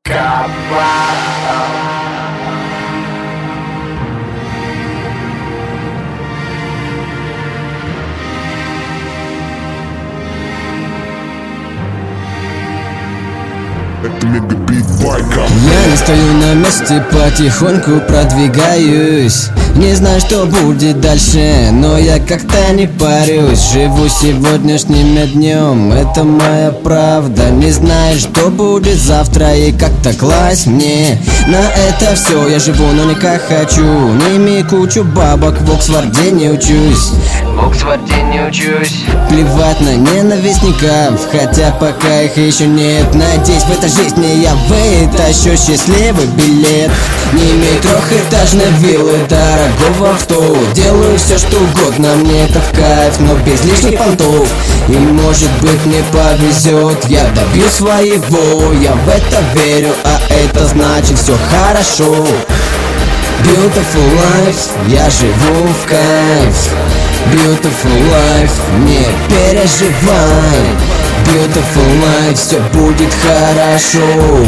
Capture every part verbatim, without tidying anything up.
Я не стою на месте, потихоньку продвигаюсь. Не знаю, что будет дальше, но я как-то не парюсь. Живу сегодняшним днем, это моя правда. Не знаю, что будет завтра и как-то класть мне. На это все я живу, но не как хочу. Не имею кучу бабок, в Оксфорде не учусь. В Оксфорде не учусь. Плевать на ненавистников, хотя пока их еще нет. Надеюсь, в этой жизни я вытащу счастливый билет. Не имею трехэтажной виллы, дорогого авто. Делаю все, что угодно, мне это в кайф, но без лишних понтов. И может быть мне повезет, я добью своего. Я в это верю, а это значит все хорошо. Beautiful life, я живу в кайф. Beautiful life, не переживай. Beautiful life, все будет хорошо.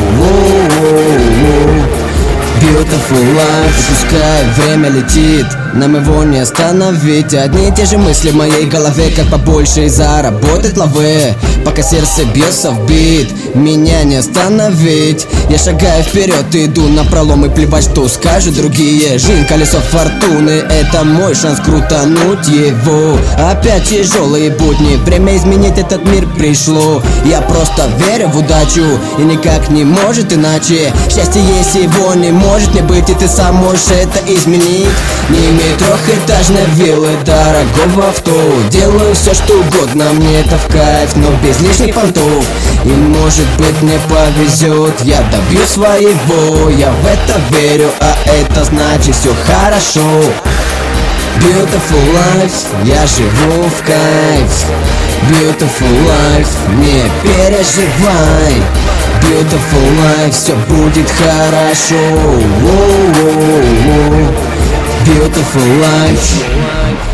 Beautiful life, пускай время летит, нам его не остановить. Одни и те же мысли в моей голове, как побольше заработать лавы. Пока сердце бьется в бит, меня не остановить. Я шагаю вперед, иду на пролом, и плевать, что скажут другие. Жизнь колесо фортуны, это мой шанс крутануть его. Опять тяжелые будни, время изменить этот мир пришло. Я просто верю в удачу, и никак не может иначе. Счастье есть его не может не быть, и ты сам можешь это изменить. Не имею трехэтажной виллы, дорогого авто. Делаю все, что угодно, мне это в кайф, но без лишних понтов. И может быть мне повезет, я добью своего. Я в это верю, а это значит все хорошо. Beautiful life, я живу в кайф. Beautiful life, не переживай. Beautiful life, все будет хорошо. Beautiful life.